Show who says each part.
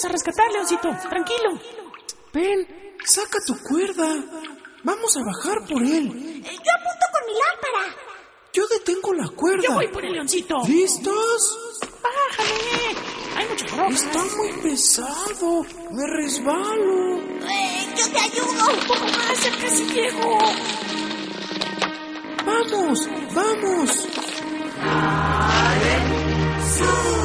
Speaker 1: vamos a rescatar, Leoncito. Tranquilo.
Speaker 2: Ven, saca tu cuerda. Vamos a bajar por él.
Speaker 3: Yo apunto con mi lámpara.
Speaker 2: Yo detengo la cuerda.
Speaker 1: Yo voy por el Leoncito.
Speaker 2: ¿Listos?
Speaker 1: Bájale. Hay muchas rocas.
Speaker 2: Está muy pesado. Me resbalo.
Speaker 3: Yo te ayudo.
Speaker 1: Un poco más, ya casi llego.
Speaker 2: ¡Vamos! ¡Vamos!
Speaker 3: ¡Sube!